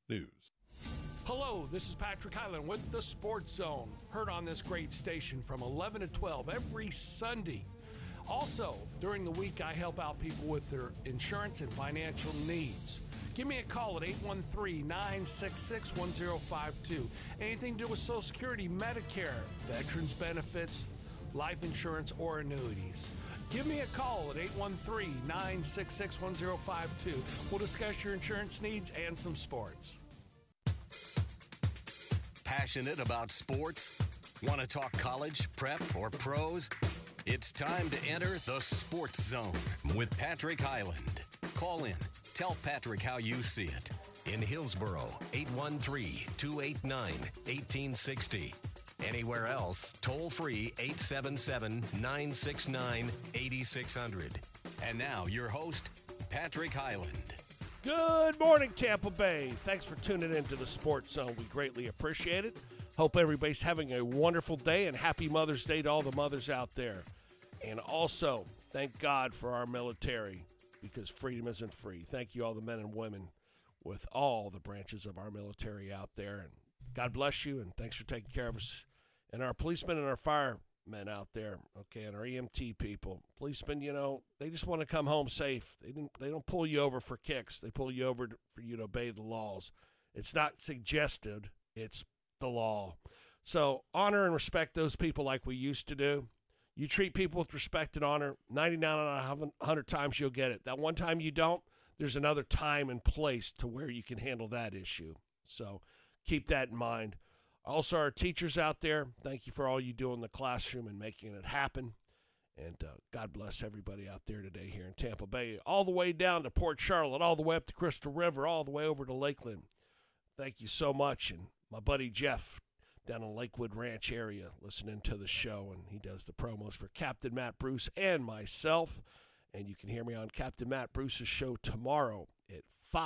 News. Hello, this is Patrick Highland with the Sports Zone. Heard on this great station from 11 to 12 every Sunday. Also, during the week, I help out people with their insurance and financial needs. Give me a call at 813-966-1052. Anything to do with Social Security, Medicare, veterans benefits, life insurance, or annuities. Give me a call at 813-966-1052. We'll discuss your insurance needs and some sports. Passionate about sports? Want to talk college, prep, or pros? It's time to enter the Sports Zone with Patrick Highland. Call in. Tell Patrick how you see it. In Hillsboro, 813-289-1860. Anywhere else, toll free 877-969-8600. And now, your host, Patrick Highland. Good morning, Tampa Bay. Thanks for tuning in to the Sports Zone. We greatly appreciate it. Hope everybody's having a wonderful day, and happy Mother's Day to all the mothers out there. And also, thank God for our military, because freedom isn't free. Thank you, all the men and women with all the branches of our military out there. And God bless you, and thanks for taking care of us. And our policemen and our firemen out there, okay, and our EMT people. Policemen, you know, they just want to come home safe. They don't pull you over for kicks. They pull you over for you to obey the laws. It's not suggested. It's the law. So honor and respect those people like we used to do. You treat people with respect and honor, 99 out of 100 times you'll get it. That one time you don't, there's another time and place to where you can handle that issue. So keep that in mind. Also, our teachers out there, thank you for all you do in the classroom and making it happen. And God bless everybody out there today here in Tampa Bay, all the way down to Port Charlotte, all the way up to Crystal River, all the way over to Lakeland. Thank you so much. And my buddy Jeff down in Lakewood Ranch area listening to the show, and he does the promos for Captain Matt Bruce and myself. And you can hear me on Captain Matt Bruce's show tomorrow at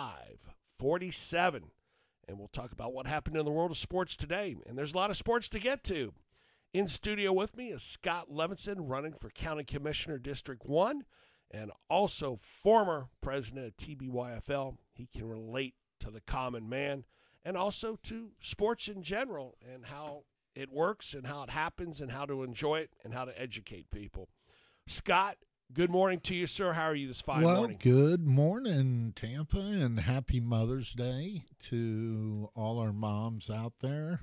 5:47. And we'll talk about what happened in the world of sports today. And there's a lot of sports to get to. In studio with me is Scott Levinson, running for County Commissioner District 1, and also former president of TBYFL. He can relate to the common man and also to sports in general and how it works and how it happens and how to enjoy it and how to educate people. Scott, good morning to you, sir. How are you this fine morning? Well, good morning, Tampa, and happy Mother's Day to all our moms out there.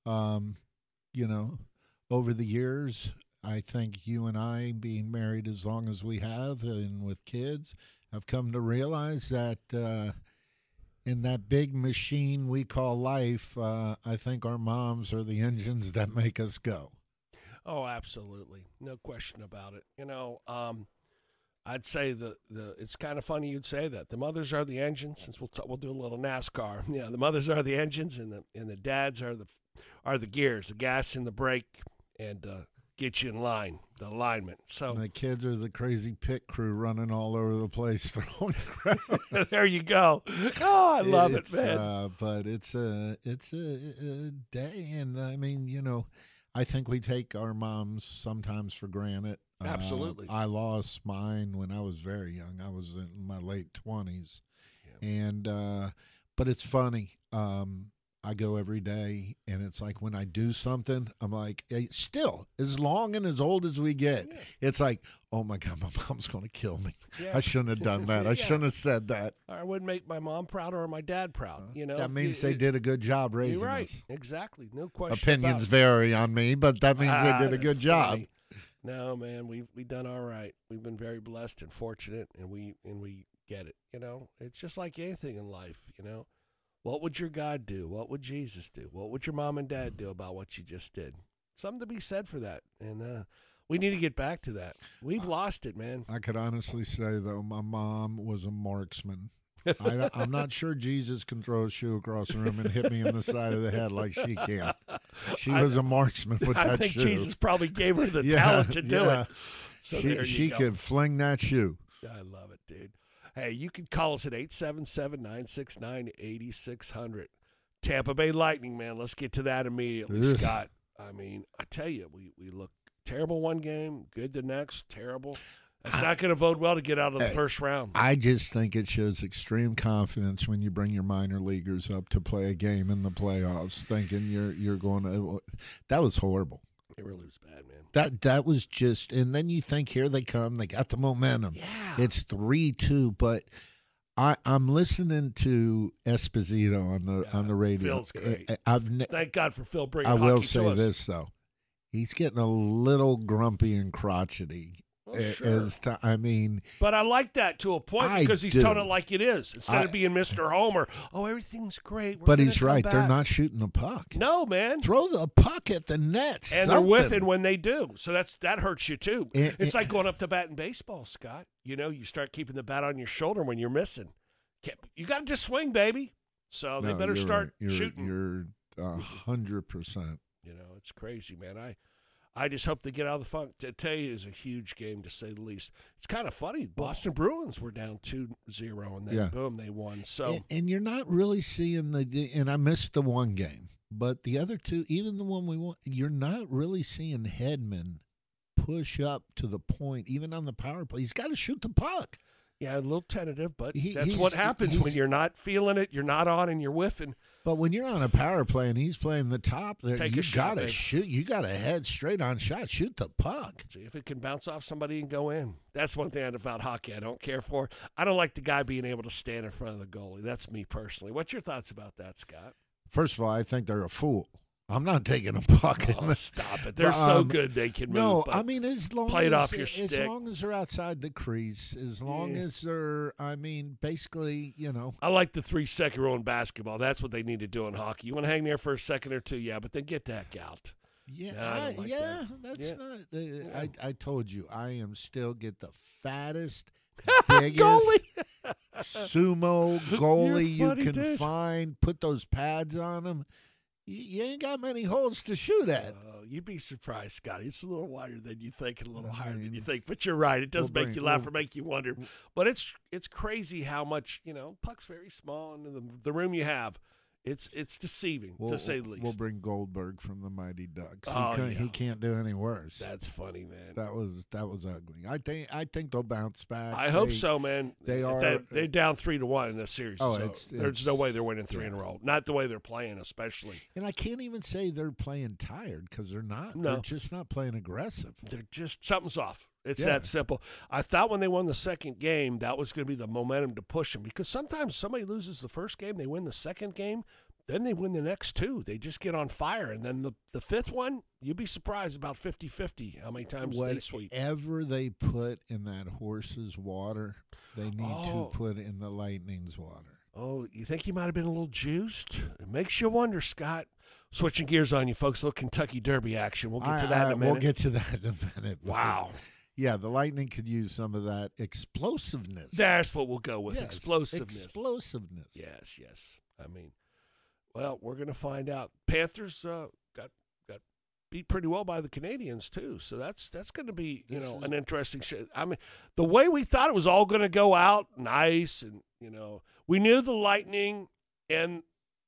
Over the years, I think you and I, being married as long as we have and with kids, have come to realize that in that big machine we call life, I think our moms are the engines that make us go. Oh, absolutely. No question about it. I'd say it's kind of funny you'd say that. The mothers are the engines, since we'll do a little NASCAR. Yeah, the mothers are the engines, and the dads are the gears, the gas and the brake, and get you in line, the alignment. So and the kids are the crazy pit crew running all over the place throwing crap. There you go. Oh, I love it, man. But it's a day, and I mean, I think we take our moms sometimes for granted. Absolutely. I lost mine when I was very young. I was in my late 20s. Yeah. And but it's funny. I go every day, and it's like when I do something, I'm like, hey, still, as long and as old as we get, it's like, oh, my God, my mom's going to kill me. Yeah. I shouldn't have done that. I shouldn't have said that. I wouldn't make my mom proud or my dad proud. That means they did a good job raising you're right. us. Exactly. No question Opinions about vary on me, but that means they did a good job. Funny. No, man, we've done all right. We've been very blessed and fortunate, and we get it. It's just like anything in life. What would your God do? What would Jesus do? What would your mom and dad do about what you just did? Something to be said for that, and we need to get back to that. We've lost it, man. I could honestly say, though, my mom was a marksman. I'm not sure Jesus can throw a shoe across the room and hit me in the side of the head like she can. She was a marksman with that shoe. I think Jesus probably gave her the talent to do it. So she could fling that shoe. I love it, dude. Hey, you can call us at 877-969-8600. Tampa Bay Lightning, man. Let's get to that immediately, Scott. I mean, I tell you, we look terrible one game, good the next, terrible. It's not going to bode well to get out of the first round. I just think it shows extreme confidence when you bring your minor leaguers up to play a game in the playoffs, thinking you're going to. That was horrible. It really was bad, man. That was just, and then you think, here they come, they got the momentum. Yeah, it's 3-2, but I'm listening to Esposito on the radio. Phil's great. Thank God for Phil bringing I hockey will to say us. this though, he's getting a little grumpy and crotchety. Well, sure. But I like that to a point because he's telling it like it is instead of being Mr. Homer. Oh, everything's great. But he's right. They're not shooting the puck. No, man. Throw the puck at the net. And they're whiffing when they do. So that hurts you too. It's like going up to bat in baseball, Scott. You start keeping the bat on your shoulder when you're missing. You got to just swing, baby. So they better start shooting. You're 100%. It's crazy, man. I just hope they get out of the funk. Today is a huge game, to say the least. It's kind of funny. Boston Bruins were down 2-0, and then boom, they won. So and you're not really seeing and I missed the one game, but the other two, even the one we won, you're not really seeing Hedman push up to the point, even on the power play. He's got to shoot the puck. Yeah, a little tentative, but that's what happens when you're not feeling it, you're not on, and you're whiffing. But when you're on a power play and he's playing the top, you got to shoot. You got to head straight on shot. Shoot the puck. See if it can bounce off somebody and go in. That's one thing about hockey I don't care for. I don't like the guy being able to stand in front of the goalie. That's me personally. What's your thoughts about that, Scott? First of all, I think they're a fool. I'm not taking a puck. Oh, stop it. They're so good they can move. No, as long play it as, off your stick. As long as they're outside the crease, as long as they're, basically, I like the 3-second rule in basketball. That's what they need to do in hockey. You want to hang there for a second or two, but then get that out. Yeah, I told you, I am still get the fattest, biggest sumo goalie you can find. Put those pads on them. You ain't got many holes to shoot at. You'd be surprised, Scotty. It's a little wider than you think and a little higher than you think. But you're right. It does make you laugh or make you wonder. But it's crazy how much, puck's very small, and the room you have, it's deceiving, to say the least. We'll bring Goldberg from the Mighty Ducks. He can't do any worse. That's funny, man. That was ugly. I think they'll bounce back. I hope so, man. They're down 3-1 in this series. There's no way they're winning 3 in a row. Not the way they're playing, especially. And I can't even say they're playing tired, because they're not. No. They're just not playing aggressive. They're just something's off. It's that simple. I thought when they won the second game, that was going to be the momentum to push them, because sometimes somebody loses the first game, they win the second game, then they win the next 2. They just get on fire. And then the fifth one, you'd be surprised about 50-50 how many times they sweep. Whatever they put in that horse's water, they need to put in the Lightning's water. Oh, you think he might have been a little juiced? It makes you wonder, Scott. Switching gears on you, folks. A little Kentucky Derby action. We'll get to that in a minute. We'll get to that in a minute. Wow. Yeah, the Lightning could use some of that explosiveness. That's what we'll go with, yes, explosiveness. Yes. Well, we're going to find out. Panthers got beat pretty well by the Canadians too, so that's going to be an interesting shit. The way we thought it was all going to go out nice, and we knew the Lightning and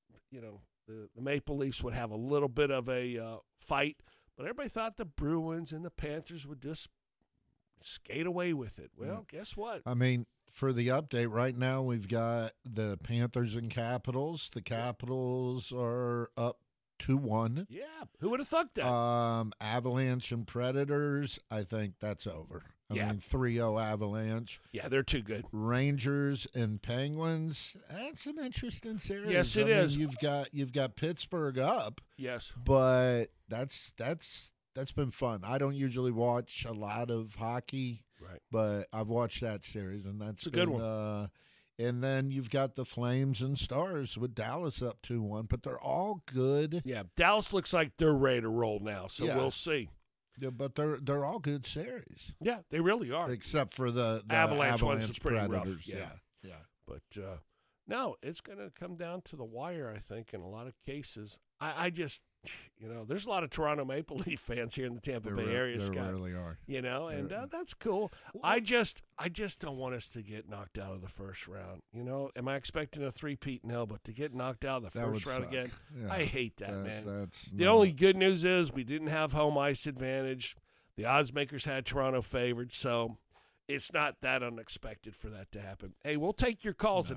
the Maple Leafs would have a little bit of a fight, but everybody thought the Bruins and the Panthers would just skate away with it. Well, guess what? For the update, right now we've got the Panthers and Capitals. The Capitals are up 2-1. Yeah, who would have thought that? Avalanche and Predators, I think that's over. 3-0 Avalanche. Yeah, they're too good. Rangers and Penguins, that's an interesting series. Yes, it is. You've got Pittsburgh up. Yes. But that's been fun. I don't usually watch a lot of hockey. Right. But I've watched that series, and that's a good one. And then you've got the Flames and Stars with Dallas up 2-1, but they're all good. Yeah, Dallas looks like they're ready to roll now, so we'll see. Yeah, but they're all good series. Yeah, they really are. Except for the Avalanche one's pretty Predators. Rough. Yeah. But no, it's going to come down to the wire, I think, in a lot of cases. I just, there's a lot of Toronto Maple Leaf fans here in the Tampa Bay area, Scott. There really are. And that's cool. I just don't want us to get knocked out of the first round. Am I expecting a three-peat? No, but to get knocked out of the first round again, I hate that, man. The only good news is we didn't have home ice advantage. The odds makers had Toronto favored, so It's not that unexpected for that to happen. Hey, we'll take your calls at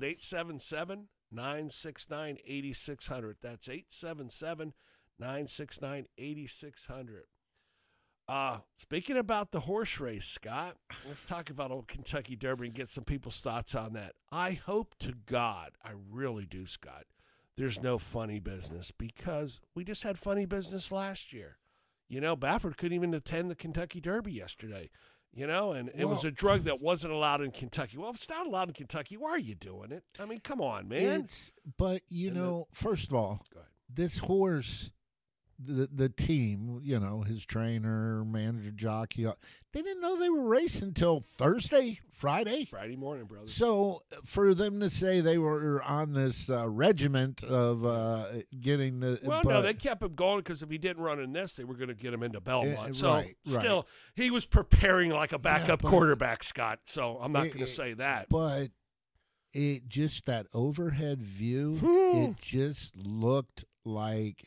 877-969-8600. That's 877-969-8600. Speaking about the horse race, Scott, let's talk about old Kentucky Derby and get some people's thoughts on that. I hope to God, I really do, Scott, there's no funny business, because we just had funny business last year. You know, Baffert couldn't even attend the Kentucky Derby yesterday. You know, and it was a drug that wasn't allowed in Kentucky. Well, if it's not allowed in Kentucky, why are you doing it? I mean, come on, man. But first of all, this horse, the team, his trainer, manager, jockey, they didn't know they were racing until Friday morning, brother. So for them to say they were on this regiment of getting the no, they kept him going, because if he didn't run in this, they were going to get him into Belmont. Right. He was preparing like a backup quarterback, Scott. So I'm not going to say that. But it just, that overhead view, it just looked like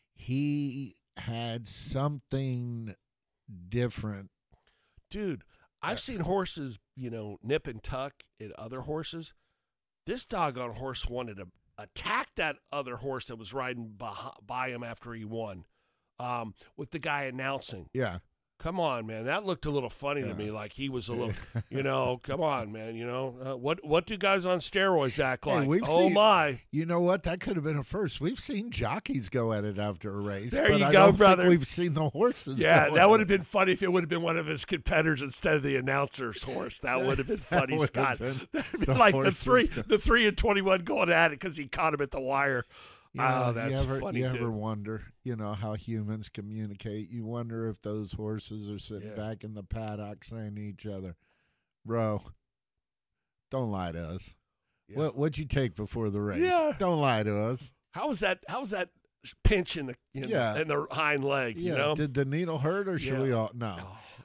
he had something different. Dude, I've seen horses, nip and tuck at other horses. This doggone horse wanted to attack that other horse that was riding by him after he won, with the guy announcing. Yeah. Come on, man. That looked a little funny to me, like he was a little, come on, man. What do guys on steroids act like? My. You know what? That could have been a first. We've seen jockeys go at it after a race. There you I go, don't brother. Think we've seen the horses. Yeah, that would have been funny if it would have been one of his competitors instead of the announcer's horse. That would have been funny, Scott. Like the 3 and 21 going at it because he caught him at the wire. That's funny, You ever wonder, how humans communicate? You wonder if those horses are sitting back in the paddock saying to each other, "Bro, don't lie to us. Yeah. What'd you take before the race? Yeah. Don't lie to us." How was that pinch in the hind leg? Yeah. Did the needle hurt, or should we all? No.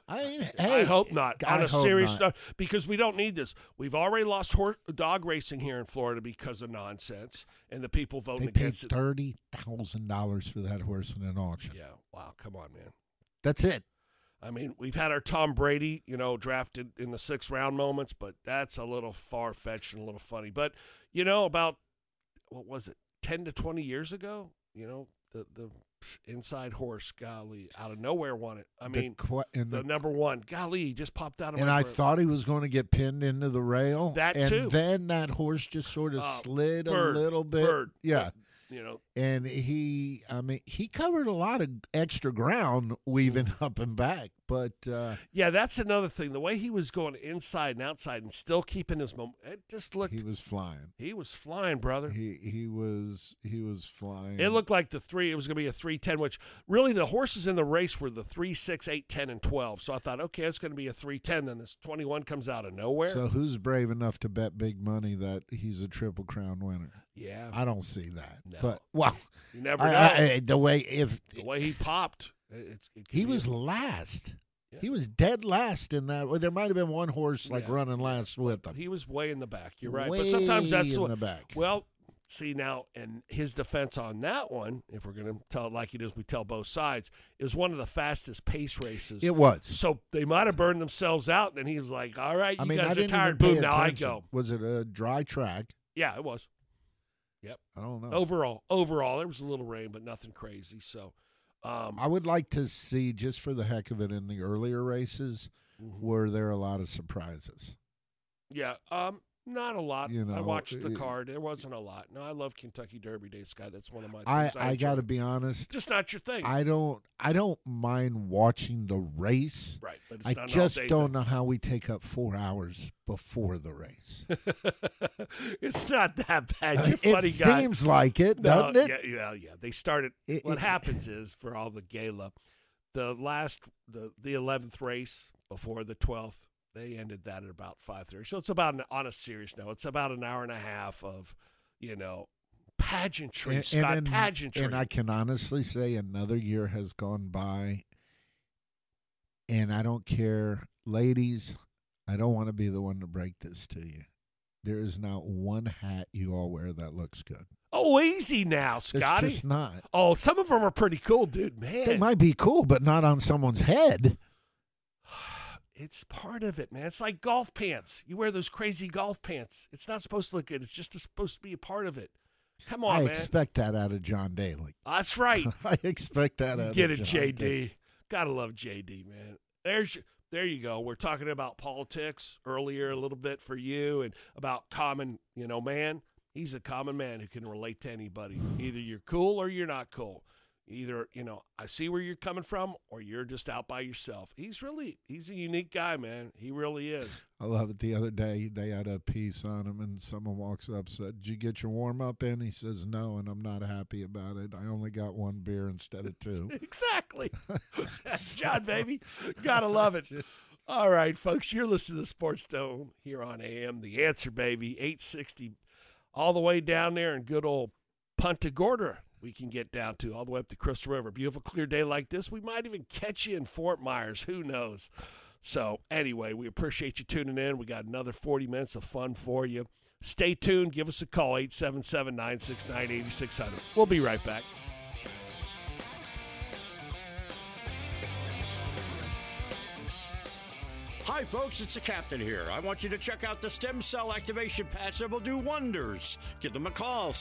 I hope not. On a serious note, because we don't need this. We've already lost dog racing here in Florida because of nonsense and the people voting against it. They paid $30,000 for that horse in an auction. Yeah. Wow. Come on, man. That's it. I mean, we've had our Tom Brady, drafted in the 6th round moments, but that's a little far-fetched and a little funny. But, about, what was it, 10 to 20 years ago, the inside horse, golly, out of nowhere won it. I mean, the number one, golly, he just popped out of my And I thought he was going to get pinned into the rail. Too. And then that horse just sort of slid a little bit. Yeah. And he covered a lot of extra ground weaving up and back. But that's another thing. The way he was going inside and outside and still keeping his momentum, it just looked. He was flying. He was flying, brother. He was flying. It looked like it was going to be a 3-10, which really the horses in the race were the 3, 6, 8, 10, and 12. So I thought, okay, it's going to be a 3-10. Then this 21 comes out of nowhere. So who's brave enough to bet big money that he's a Triple Crown winner? Yeah, I don't see that. No. But you never know. The way he popped. He was last. Yeah. He was dead last in that. Well, there might have been one horse running last with him. He was way in the back. You're right. Way but sometimes that's in the back. Well, see now, and his defense on that one, if we're going to tell it like it is, we tell both sides, it was one of the fastest pace races. It was. So they might have burned themselves out. And then he was like, all right, guys are tired. Boom, now I go. Was it a dry track? Yeah, it was. Yep. I don't know. Overall, there was a little rain, but nothing crazy. So I would like to see, just for the heck of it, in the earlier races, were there a lot of surprises? Yeah, not a lot. I watched the card. There wasn't a lot. No, I love Kentucky Derby Day, Scott. That's one of my things. I got to be honest. Just not your thing. I don't mind watching the race. Right, but it's I not just an all-day don't thing. know how we take up 4 hours before the race. It's not that bad. You're a funny guy. It seems like it, doesn't it? Yeah. They started. What happens is, for all the gala, the 11th race before the 12th, they ended that at about 5:30. So it's about, on a serious note, it's about an hour and a half of, pageantry, Scott, pageantry. And I can honestly say another year has gone by, and I don't care. Ladies, I don't want to be the one to break this to you. There is not one hat you all wear that looks good. Oh, easy now, Scotty. It's just not. Oh, some of them are pretty cool, dude. Man. They might be cool, but not on someone's head. It's part of it, man. It's like golf pants. You wear those crazy golf pants. It's not supposed to look good. It's just supposed to be a part of it. Come on, I man. expect that out of John Daly. That's right. I expect that out Get of it, John JD. Daly. Gotta love JD, man. There you go. We're talking about politics earlier a little bit for you and about common, man. He's a common man who can relate to anybody. Either you're cool or you're not cool. Either, I see where you're coming from or you're just out by yourself. He's a unique guy, man. He really is. I love it. The other day, they had a piece on him, and someone walks up and said, "Did you get your warm-up in?" He says, "No, and I'm not happy about it. I only got one beer instead of two." Exactly. That's John, baby. Gotta love it. All right, folks, you're listening to Sports Dome here on AM. The Answer, baby, 860, all the way down there in good old Punta Gorda. We can get down to all the way up the Crystal River. Beautiful, clear day like this. We might even catch you in Fort Myers. Who knows? So, anyway, we appreciate you tuning in. We got another 40 minutes of fun for you. Stay tuned. Give us a call, 877-969-8600. We'll be right back. Hi, folks, it's the captain here. I want you to check out the stem cell activation patch that will do wonders. Give them a call,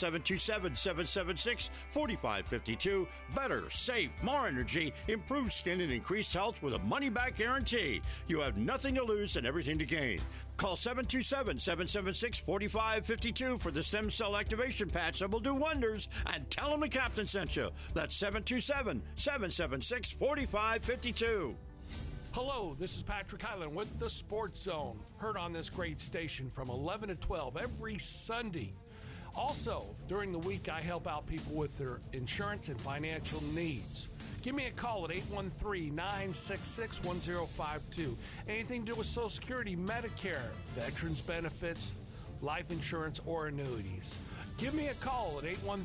727-776-4552. Better, safe, more energy, improved skin, and increased health with a money-back guarantee. You have nothing to lose and everything to gain. Call 727-776-4552 for the stem cell activation patch that will do wonders, and tell them the captain sent you. That's 727-776-4552. Hello, this is Patrick Highland with the Sports Zone, heard on this great station from 11 to 12 every Sunday. Also, during the week, I help out people with their insurance and financial needs. Give me a call at 813-966-1052. Anything to do with Social Security, Medicare, veterans benefits, life insurance, or annuities. Give me a call at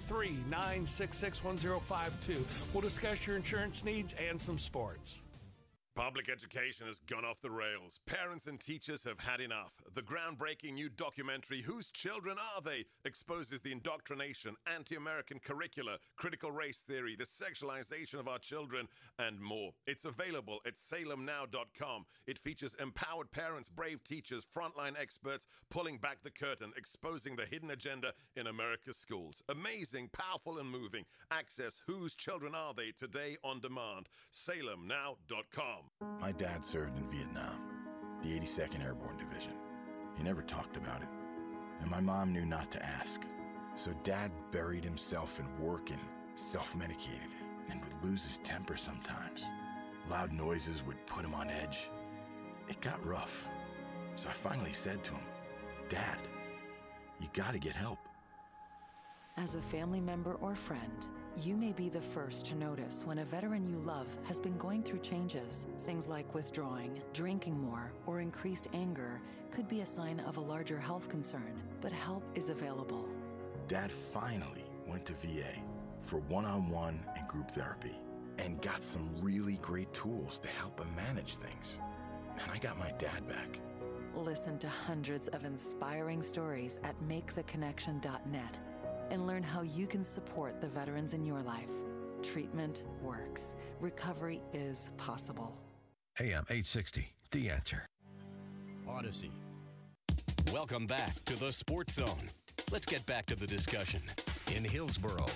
813-966-1052. We'll discuss your insurance needs and some sports. Public education has gone off the rails. Parents and teachers have had enough. The groundbreaking new documentary, Whose Children Are They?, exposes the indoctrination, anti-American curricula, critical race theory, the sexualization of our children, and more. It's available at salemnow.com. It features empowered parents, brave teachers, frontline experts, pulling back the curtain, exposing the hidden agenda in America's schools. Amazing, powerful, and moving. Access Whose Children Are They? Today on demand. salemnow.com. My dad served in Vietnam, the 82nd Airborne Division. He never talked about it, and my mom knew not to ask. So Dad buried himself in work and self-medicated, and would lose his temper sometimes. Loud noises would put him on edge. It got rough, so I finally said to him, "Dad, you gotta get help." As a family member or friend, you may be the first to notice when a veteran you love has been going through changes. Things like withdrawing, drinking more, or increased anger could be a sign of a larger health concern, but help is available. Dad finally went to VA for one-on-one and group therapy and got some really great tools to help him manage things. And I got my dad back. Listen to hundreds of inspiring stories at maketheconnection.net and learn how you can support the veterans in your life. Treatment works. Recovery is possible. AM 860, The Answer. Odyssey. Welcome back to the Sports Zone. Let's get back to the discussion. In Hillsboro,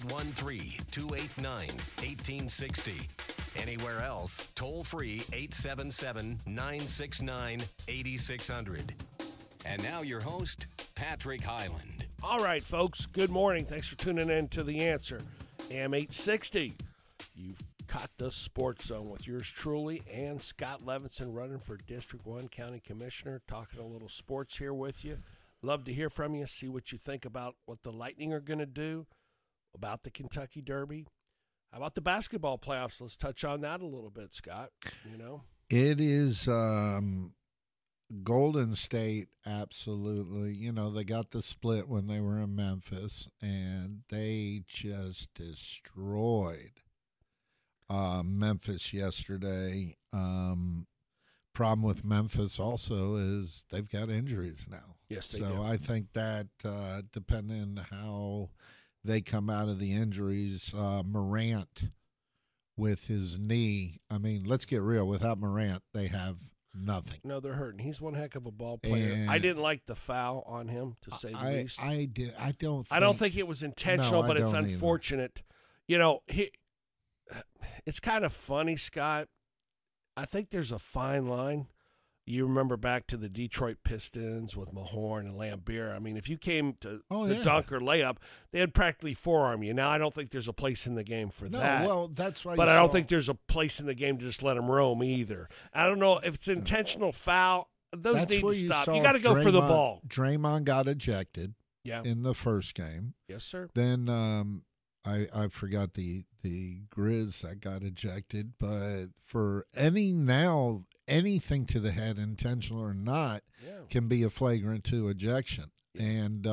813-289-1860. Anywhere else, toll free 877-969-8600. And now your host, Patrick Highland. All right, folks, good morning. Thanks for tuning in to The Answer. AM 860. You've caught the Sports Zone with yours truly and Scott Levinson running for District 1 County Commissioner, talking a little sports here with you. Love to hear from you, see what you think about what the Lightning are going to do, about the Kentucky Derby. How about the basketball playoffs? Let's touch on that a little bit, Scott. It is Golden State, absolutely. They got the split when they were in Memphis, and they just destroyed Memphis yesterday. Problem with Memphis also is they've got injuries now. Yes, they do. So I think that depending on how they come out of the injuries, Morant with his knee, I mean, let's get real. Without Morant, they have nothing. No, they're hurting. He's one heck of a ball player. And I didn't like the foul on him, to say the least. I don't think it was intentional, No, I but it's don't either. unfortunate. It's kind of funny, Scott. I think there's a fine line. You remember back to the Detroit Pistons with Mahorn and Lambier. I mean, if you came to the dunk or layup, they'd practically forearm you. Now, I don't think there's a place in the game for that. Well, that's why. But I don't think there's a place in the game to just let them roam either. I don't know if it's an intentional foul. Those need to stop. You got to go for the ball. Draymond got ejected. Yeah. In the first game. Yes, sir. Then I forgot the Grizz that got ejected, but for anything to the head, intentional or not, can be a flagrant 2 ejection. And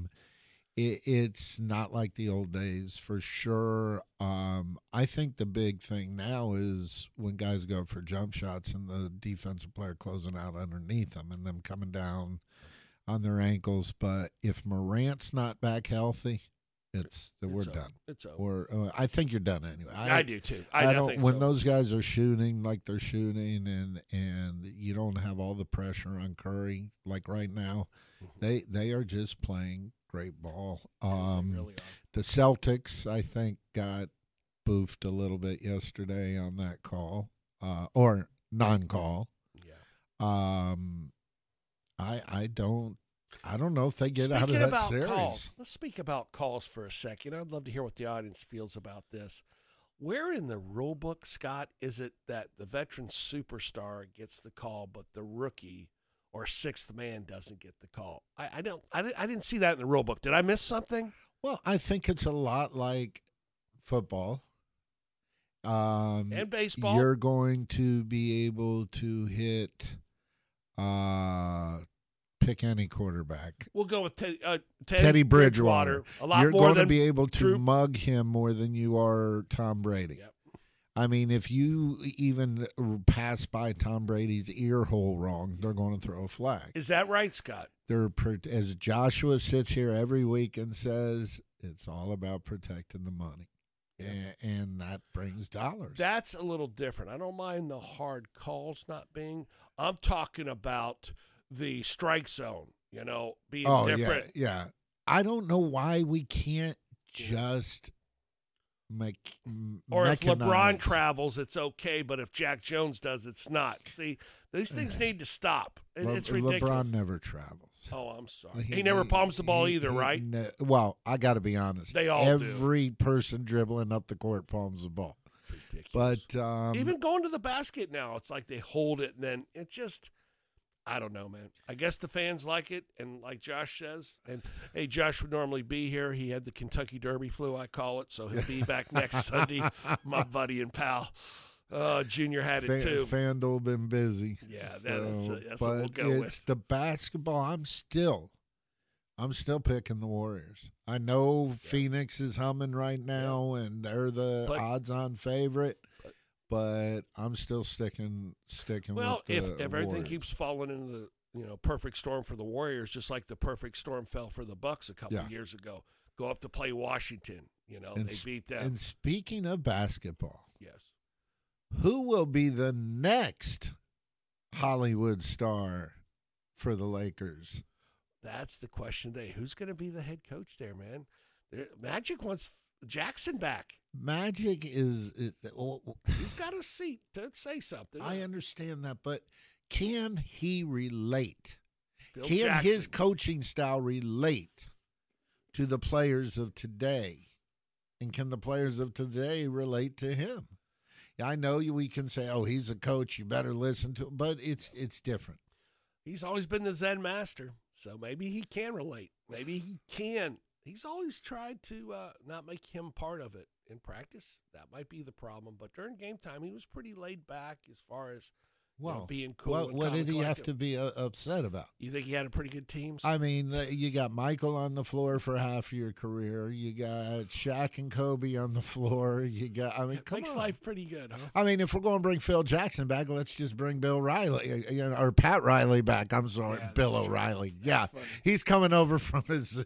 it's not like the old days for sure. I think the big thing now is when guys go for jump shots and the defensive player closing out underneath them and them coming down on their ankles. But if Morant's not back healthy, we're done. It's over. Or I think you're done anyway. I do too. I don't. When those guys are shooting like they're shooting, and you don't have all the pressure on Curry like right now, they are just playing great ball. They really are. The Celtics, I think, got boofed a little bit yesterday on that call or non-call. Yeah. I don't know if they get out of that series. Calls, let's speak about calls for a second. I'd love to hear what the audience feels about this. Where in the rule book, Scott, is it that the veteran superstar gets the call, but the rookie or sixth man doesn't get the call? I didn't see that in the rule book. Did I miss something? Well, I think it's a lot like football. And baseball. You're going to be able to hit pick any quarterback. We'll go with Teddy Bridgewater. A lot You're more going than to be able to Drew. mug him more than you are Tom Brady. Yep. I mean, if you even pass by Tom Brady's ear hole wrong, they're going to throw a flag. Is that right, Scott? As Joshua sits here every week and says, it's all about protecting the money. And that brings dollars. That's a little different. I don't mind the hard calls not being. I'm talking about the strike zone, being different. Yeah. I don't know why we can't just make or if mechanize. LeBron travels, it's okay, but if Jack Jones does, it's not. See, these things need to stop. It's ridiculous. LeBron never travels. Oh, I'm sorry. He never palms the ball either, right? Well, I got to be honest. They all Every person dribbling up the court palms the ball. Ridiculous. But even going to the basket now, it's like they hold it, and then it's just, I don't know, man. I guess the fans like it, and like Josh says, and hey, Josh would normally be here. He had the Kentucky Derby flu, I call it, so he'll be back next Sunday. My buddy and pal. Junior had it too. FanDuel been busy. Yeah, so, that's what we'll go with. It's the basketball. I'm still picking the Warriors. I know Phoenix is humming right now, and they're the odds-on favorite. But I'm still sticking with the if everything Warriors. keeps falling into the perfect storm for the Warriors, just like the perfect storm fell for the Bucks a couple of years ago, go up to play Washington. They beat them. And speaking of basketball, yes. Who will be the next Hollywood star for the Lakers? That's the question today. Who's going to be the head coach there, man? Magic wants Jackson back. Magic is he's got a seat to say something. I understand that, but can he relate? Can his coaching style relate to the players of today? And can the players of today relate to him? I know we can say, "Oh, he's a coach. You better listen to him," but it's different. He's always been the Zen master, so maybe he can relate. Maybe he can. He's always tried to not make him part of it in practice. That might be the problem. But during game time, he was pretty laid back as far as being cool. What did he have to be upset about? You think he had a pretty good team? I mean, you got Michael on the floor for half your career. You got Shaq and Kobe on the floor. Come Makes on. life pretty good, huh? I mean, if we're going to bring Phil Jackson back, let's just bring Bill Riley, or Pat Riley back. I'm sorry, Bill O'Reilly. Yeah, he's coming over from his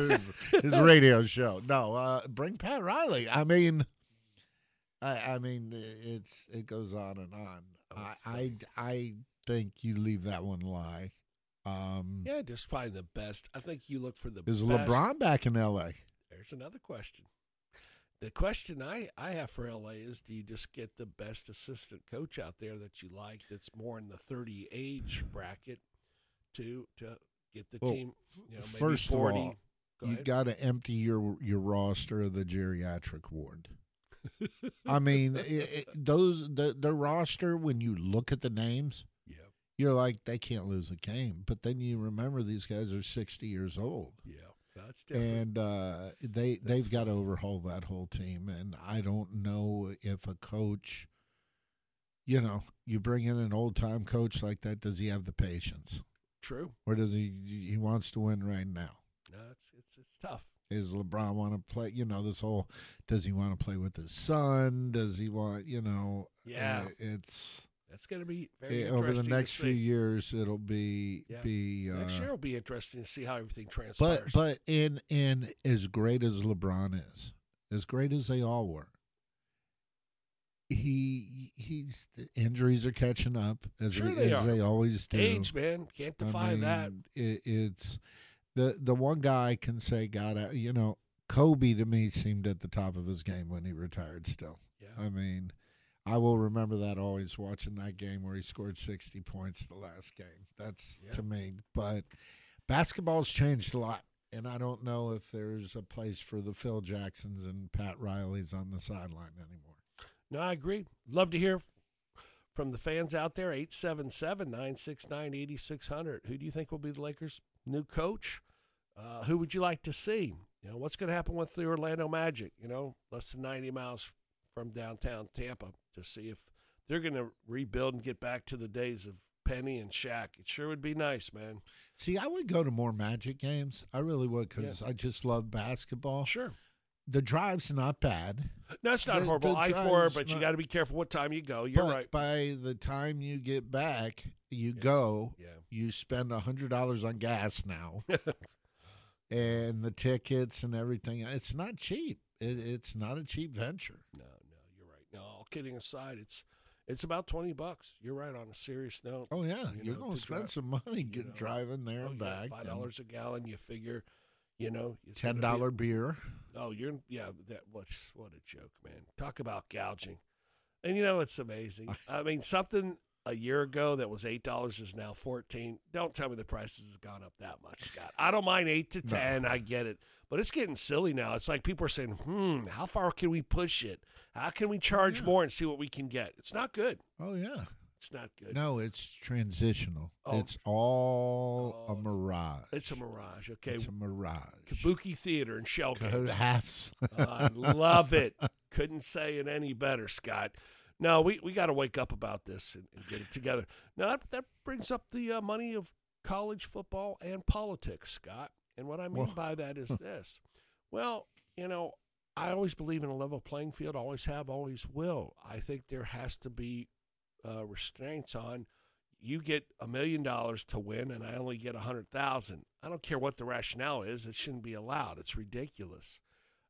radio show. No, bring Pat Riley. I mean, it goes on and on. I think you leave that one lie. Yeah, just find the best. I think you look for the Is best. LeBron back in L.A.? There's another question. The question I have for L.A. is, do you just get the best assistant coach out there that you like that's more in the 30 age bracket to get the team, maybe first 40? of all, you got to empty your roster of the geriatric ward. I mean, the roster, when you look at the names, you're like, they can't lose a game. But then you remember these guys are 60 years old. Yeah, that's different. And they've got to overhaul that whole team. And I don't know if a coach, you bring in an old-time coach like that, does he have the patience? True. Or does he wants to win right now? No, it's tough. Does LeBron want to play? This whole, does he want to play with his son? Does he want, Yeah. That's going to be very interesting over the next to few see. years. It'll be Next year will be interesting to see how everything transpires. But in as great as LeBron is, as great as they all were, he's the injuries are catching up as they always do. Age, man, can't defy that. It's the one guy can say, God, Kobe to me seemed at the top of his game when he retired. Still, Yeah. I mean, I will remember that always watching that game where he scored 60 points the last game. That's to me. But basketball's changed a lot, and I don't know if there's a place for the Phil Jacksons and Pat Rileys on the sideline anymore. No, I agree. Love to hear from the fans out there. 877-969-8600. Who do you think will be the Lakers' new coach? Who would you like to see? What's going to happen with the Orlando Magic? Less than 90 miles from downtown Tampa, to see if they're going to rebuild and get back to the days of Penny and Shaq. It sure would be nice, man. See, I would go to more Magic games. I really would, because I just love basketball. Sure. The drive's not bad. No, it's not horrible. I-4, but you got to be careful what time you go. You're right. By the time you get back, you spend $100 on gas now. And the tickets and everything. It's not cheap. It's not a cheap venture. No, you're right. No, all kidding aside, it's about $20. You're right, on a serious note. Oh, yeah. You're going to spend some money driving there and back. $5 a gallon, you figure, $10 beer. Oh, what a joke, man. Talk about gouging. And it's amazing. I mean, something a year ago that was $8 is now $14. Don't tell me the prices have gone up that much, Scott. I don't mind 8 to 10. I get it. But it's getting silly now. It's like people are saying, how far can we push it? How can we charge more and see what we can get? It's not good. Oh, yeah. It's not good. No, it's transitional. Oh. It's all a mirage. It's a mirage, okay? It's a mirage. Kabuki Theater in Shellgate. Perhaps. I love it. Couldn't say it any better, Scott. No, we got to wake up about this and get it together. Now, that brings up the money of college football and politics, Scott. And what I mean by that is this. Well, I always believe in a level playing field, always have, always will. I think there has to be restraints on, you get $1 million to win and I only get $100,000. I don't care what the rationale is. It shouldn't be allowed. It's ridiculous.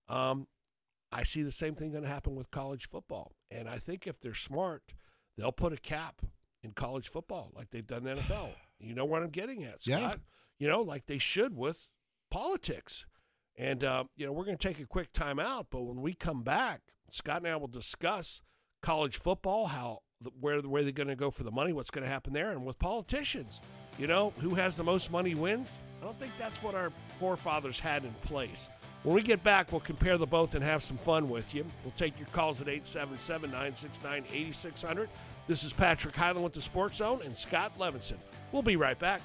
I see the same thing going to happen with college football. And I think if they're smart, they'll put a cap in college football like they've done in the NFL. You know what I'm getting at, Scott? Yeah. Like they should with politics. And, we're going to take a quick timeout, but when we come back, Scott and I will discuss college football, where they're going to go for the money, what's going to happen there, and with politicians. Who has the most money wins? I don't think that's what our forefathers had in place. When we get back, we'll compare the both and have some fun with you. We'll take your calls at 877-969-8600. This is Patrick Highland with the Sports Zone and Scott Levinson. We'll be right back.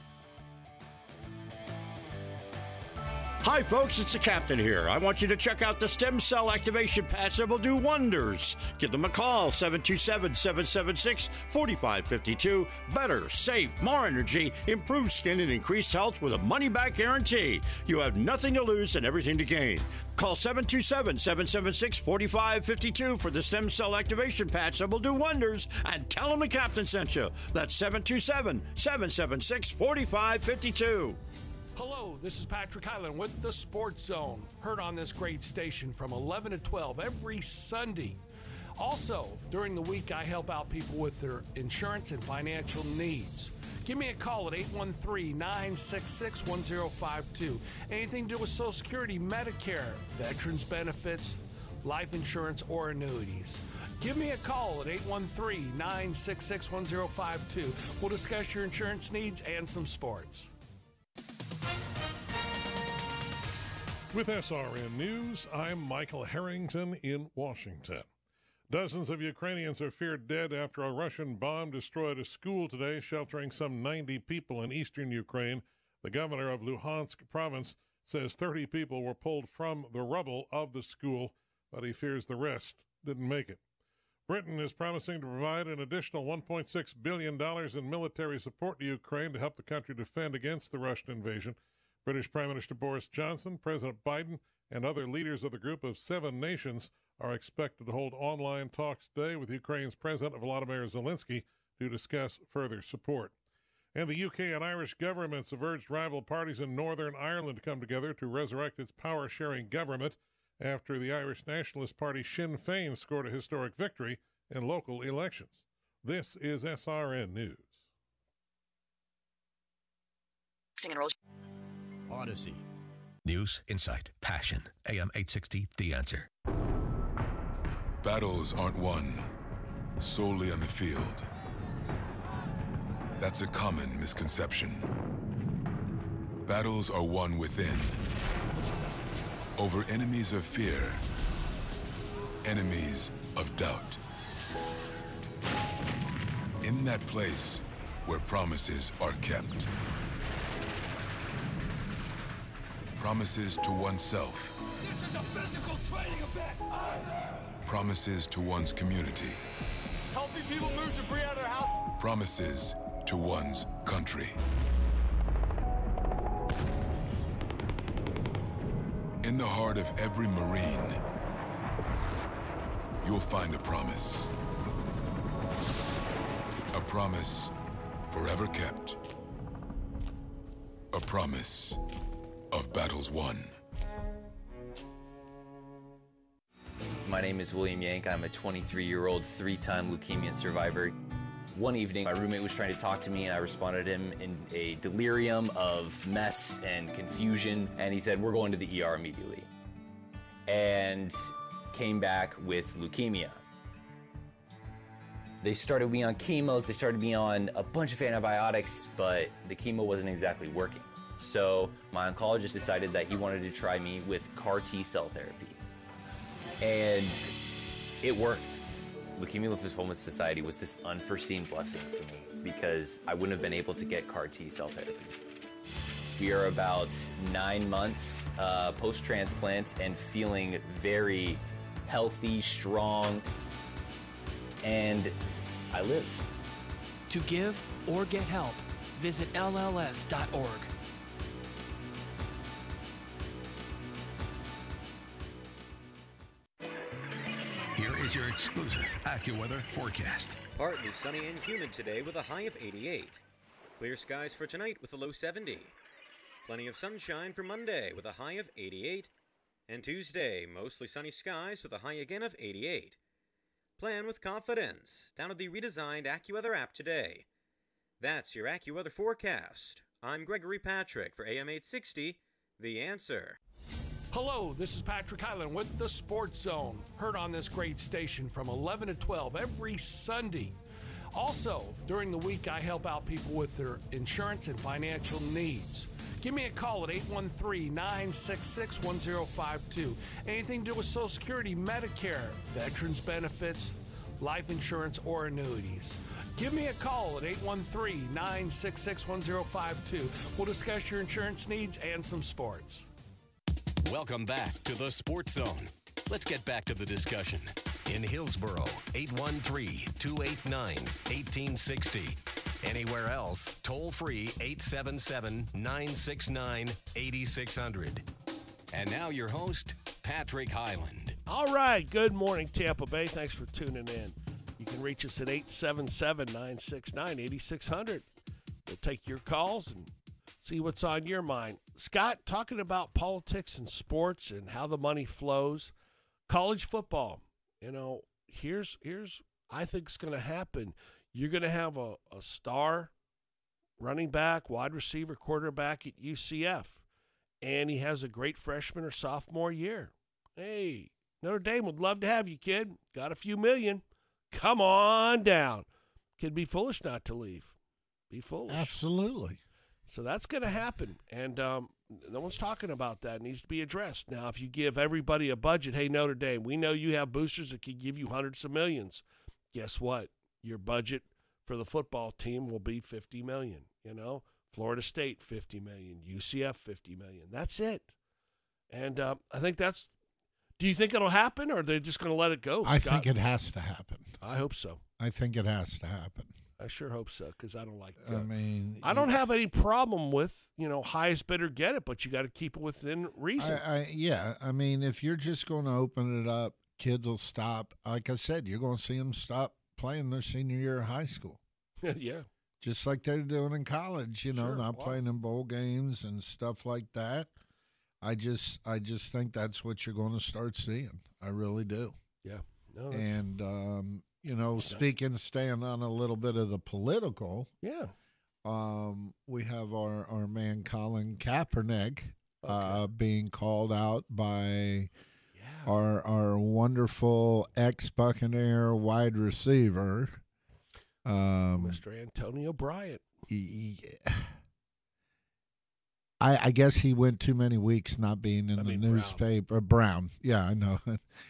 Hi, folks, it's the captain here. I want you to check out the stem cell activation patch that will do wonders. Give them a call, 727-776-4552. Better, safe, more energy, improved skin, and increased health with a money-back guarantee. You have nothing to lose and everything to gain. Call 727-776-4552 for the stem cell activation patch that will do wonders, and tell them the captain sent you. That's 727-776-4552. Hello, this is Patrick Highland with the Sports Zone. Heard on this great station from 11 to 12 every Sunday. Also, during the week, I help out people with their insurance and financial needs. Give me a call at 813-966-1052. Anything to do with Social Security, Medicare, veterans benefits, life insurance, or annuities. Give me a call at 813-966-1052. We'll discuss your insurance needs and some sports. With SRN News, I'm Michael Harrington in Washington. Dozens of Ukrainians are feared dead after a Russian bomb destroyed a school today, sheltering some 90 people in eastern Ukraine. The governor of Luhansk province says 30 people were pulled from the rubble of the school, but he fears the rest didn't make it. Britain is promising to provide an additional $1.6 billion in military support to Ukraine to help the country defend against the Russian invasion. British Prime Minister Boris Johnson, President Biden, and other leaders of the group of 7 nations are expected to hold online talks today with Ukraine's President Volodymyr Zelensky to discuss further support. And the UK and Irish governments have urged rival parties in Northern Ireland to come together to resurrect its power-sharing government after the Irish Nationalist Party Sinn Féin scored a historic victory in local elections. This is SRN News. Odyssey. News, insight, passion. AM 860, The Answer. Battles aren't won solely on the field. That's a common misconception. Battles are won within, over enemies of fear, enemies of doubt. In that place where promises are kept. Promises to oneself. This is a physical training event. Promises to one's community. Helping people move debris out of their house. Promises to one's country. In the heart of every Marine, you'll find a promise. A promise forever kept. A promise of battles won. My name is William Yank. I'm a 23-year-old, 3-time leukemia survivor. One evening, my roommate was trying to talk to me, and I responded to him in a delirium of mess and confusion, and he said, "We're going to the ER immediately," and came back with leukemia. They started me on chemos, they started me on a bunch of antibiotics, but the chemo wasn't exactly working. So my oncologist decided that he wanted to try me with CAR T-cell therapy. And it worked. Leukemia Lymphoma Society was this unforeseen blessing for me because I wouldn't have been able to get CAR T-cell therapy. We are about 9 months post-transplant and feeling very healthy, strong, and I live. To give or get help, visit LLS.org. Here is your exclusive AccuWeather forecast. Partly sunny and humid today with a high of 88. Clear skies for tonight with a low 70. Plenty of sunshine for Monday with a high of 88. And Tuesday, mostly sunny skies with a high again of 88. Plan with confidence. Download the redesigned AccuWeather app today. That's your AccuWeather forecast. I'm Gregory Patrick for AM 860, The Answer. Hello, this is Patrick Highland with the Sports Zone, heard on this great station from 11 to 12 every Sunday. Also, during the week, I help out people with their insurance and financial needs. Give me a call at 813-966-1052. Anything to do with Social Security, Medicare, veterans benefits, life insurance, or annuities. Give me a call at 813-966-1052. We'll discuss your insurance needs and some sports. Welcome back to the Sports Zone. Let's get back to the discussion. In Hillsboro, 813-289-1860. Anywhere else, toll free 877-969-8600. And now your host, Patrick Highland. All right, good morning, Tampa Bay. Thanks for tuning in. You can reach us at 877-969-8600. We'll take your calls and see what's on your mind. Scott, talking about politics and sports and how the money flows. College football, here's I think it's going to happen. You're going to have a star running back, wide receiver, quarterback at UCF, and he has a great freshman or sophomore year. Hey, Notre Dame would love to have you, kid. Got a few million. Come on down. Kid, be foolish not to leave. Be foolish. Absolutely. So that's going to happen, and no one's talking about that. It needs to be addressed. Now, if you give everybody a budget, hey, Notre Dame, we know you have boosters that can give you hundreds of millions. Guess what? Your budget for the football team will be $50 million. Florida State $50 million, UCF $50 million. That's it. And I think that's. Do you think it'll happen, or are they just going to let it go? I think it has to happen. I hope so. I think it has to happen. I sure hope so, because I don't like. I don't have any problem with highest bidder get it, but you got to keep it within reason. I mean, if you're just going to open it up, kids will stop. Like I said, you're going to see them stop playing their senior year of high school. Yeah. Just like they're doing in college, Sure. not playing in bowl games and stuff like that. I just think that's what you're going to start seeing. I really do. Yeah. No, and staying on a little bit of the political. Yeah. We have our man Colin Kaepernick being called out by our wonderful ex-Buccaneer wide receiver, Mr. Antonio Bryant. I guess he went too many weeks not being in the newspaper. Brown. Yeah, I know.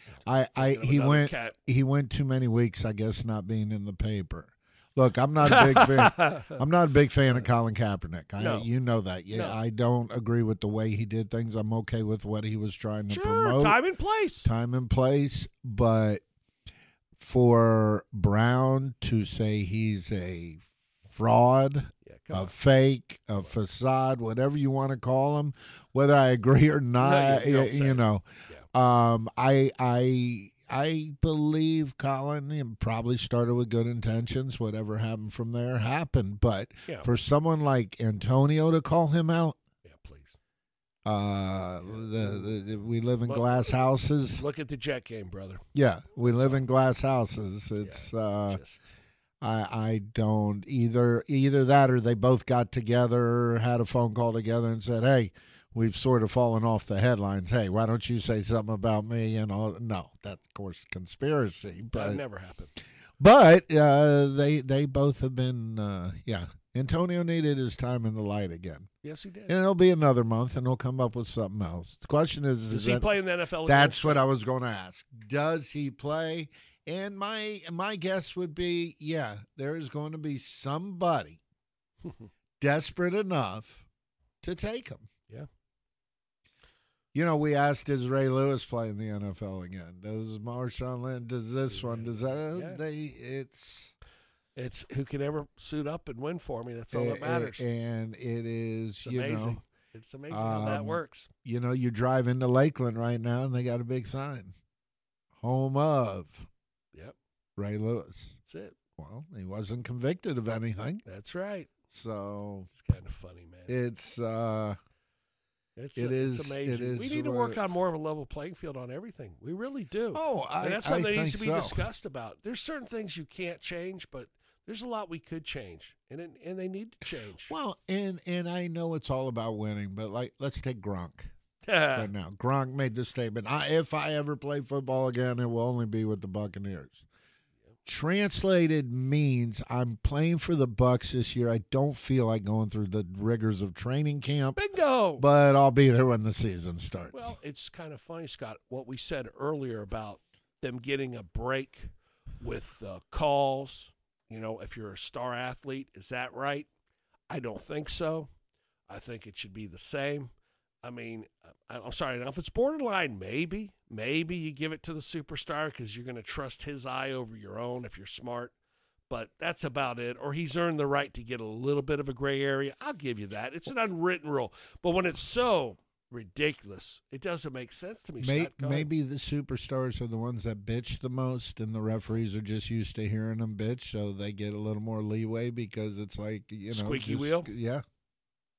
He went too many weeks, I guess, not being in the paper. Look, I'm not a big fan. I'm not a big fan of Colin Kaepernick. You know that. Yeah, no. I don't agree with the way he did things. I'm okay with what he was trying to promote. Time and place. But for Brown to say he's a fraud, a fake, a facade, whatever you want to call him, whether I agree or not, I believe Colin probably started with good intentions. Whatever happened from there happened. But for someone like Antonio to call him out, please. We live in glass houses. Look at the Jet game, brother. Yeah, we live in glass houses. It's I don't either that or they both got together, had a phone call together and said, hey, we've sort of fallen off the headlines. Hey, why don't you say something about me? No, that, of course, conspiracy. But that never happened. But they both have been, Antonio needed his time in the light again. Yes, he did. And it'll be another month, and he'll come up with something else. The question is, does he play in the NFL? That's what I was going to ask. Does he play? And my guess would be, there is going to be somebody desperate enough to take him. Yeah. We asked, does Ray Lewis play in the NFL again? Does Marshawn Lynch? Does this one? Does that? Yeah. It's who can ever suit up and win for me. That's all that matters. And it is, it's amazing. It's amazing how that works. You drive into Lakeland right now, and they got a big sign. Home of. Yep. Ray Lewis. That's it. Well, he wasn't convicted of anything. That's right. So it's kind of funny, man. It's amazing. We need to work on more of a level playing field on everything. We really do. And that's something that needs to be discussed about. There's certain things you can't change, but there's a lot we could change, and they need to change. Well, and I know it's all about winning, but let's take Gronk. Right now, Gronk made this statement: if I ever play football again, it will only be with the Buccaneers. Yep. Translated means I'm playing for the Bucs this year. I don't feel like going through the rigors of training camp. Bingo! But I'll be there when the season starts. Well, it's kind of funny, Scott, what we said earlier about them getting a break with calls. If you're a star athlete, is that right? I don't think so. I think it should be the same. I mean, I'm sorry. Now, if it's borderline, maybe you give it to the superstar because you're going to trust his eye over your own if you're smart. But that's about it. Or he's earned the right to get a little bit of a gray area. I'll give you that. It's an unwritten rule. But when it's so ridiculous, it doesn't make sense to me, Scott. Maybe the superstars are the ones that bitch the most, and the referees are just used to hearing them bitch, so they get a little more leeway because it's like, squeaky wheel? Yeah.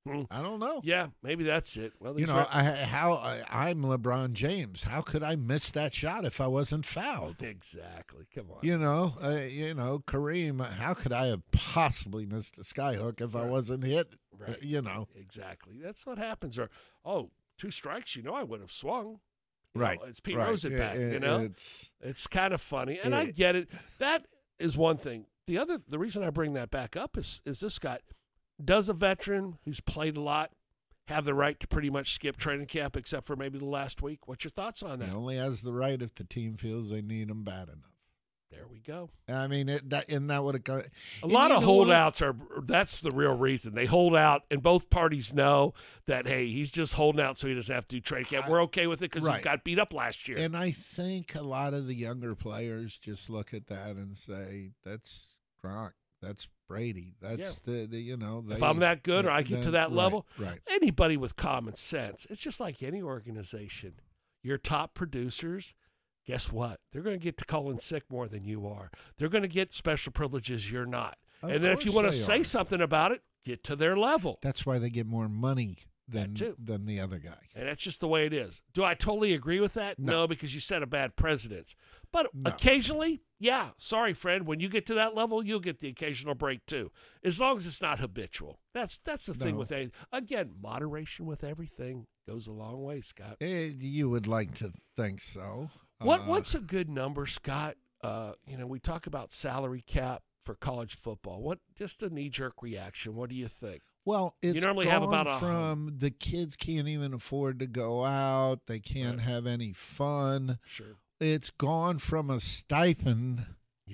I don't know. Yeah, maybe that's it. Well, You know, I'm LeBron James. How could I miss that shot if I wasn't fouled? Exactly. Come on. You know, Kareem. How could I have possibly missed a skyhook if I wasn't hit? Right. You know, exactly. That's what happens. Or 2 strikes. I would have swung. You right. know, it's Pete right. Rosenbach. It's kind of funny, and I get it. That is one thing. The reason I bring that back up is this, Scott. Does a veteran who's played a lot have the right to pretty much skip training camp except for maybe the last week? What's your thoughts on that? He only has the right if the team feels they need him bad enough. There we go. I mean, isn't that what it got? A lot of holdouts that's the real reason. They hold out, and both parties know that, hey, he's just holding out so he doesn't have to do training camp. We're okay with it because he got beat up last year. And I think a lot of the younger players just look at that and say, that's Gronk. That's Brady. That's if I'm that good or I get to that level, right. Anybody with common sense, it's just like any organization. Your top producers, guess what? They're going to get to call in sick more than you are. They're going to get special privileges you're not. And then if you want to say something about it, get to their level. That's why they get more money than the other guy. And that's just the way it is. Do I totally agree with that? No, because you set a bad precedence. But occasionally, yeah, sorry, friend, when you get to that level, you'll get the occasional break too, as long as it's not habitual. That's the thing with anything. Again, moderation with everything goes a long way, Scott. You would like to think so. What's a good number, Scott? We talk about salary cap for college football. Just a knee-jerk reaction. What do you think? Well, it's you normally gone have about from the kids can't even afford to go out. They can't have any fun. Sure. It's gone from a stipend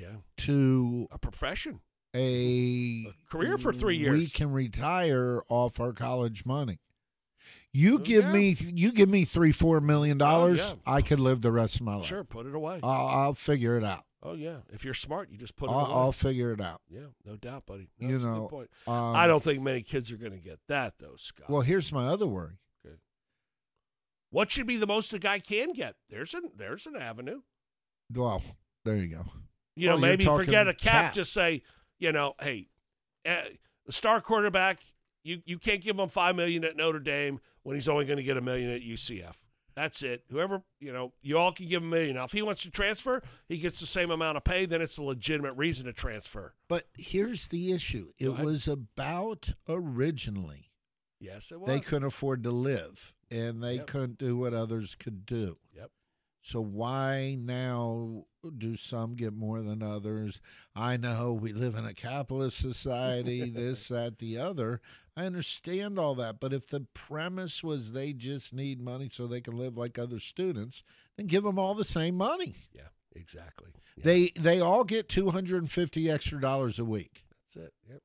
to a profession, a career for 3 years. We can retire off our college money. You give me $3-4 million, I could live the rest of my life. Sure, put it away. I'll figure it out. Oh yeah, if you're smart, you just put it away. I'll figure it out. Yeah, no doubt, buddy. No, that's a good point. I don't think many kids are going to get that though, Scott. Well, here's my other worry. Okay. What should be the most a guy can get? There's an avenue. Well, there you go. Maybe forget a cap. Just say, hey, the star quarterback, you can't give him $5 million at Notre Dame when he's only going to get $1 million at UCF. That's it. Whoever, you all can give him $1 million. Now, if he wants to transfer, he gets the same amount of pay, then it's a legitimate reason to transfer. But here's the issue. It was about originally. Yes, it was. They couldn't afford to live, and they couldn't do what others could do. Yep. So why now do some get more than others? I know we live in a capitalist society, this, that, the other. I understand all that. But if the premise was they just need money so they can live like other students, then give them all the same money. Yeah, exactly. Yeah. They all get $250 extra a week. That's it. Yep.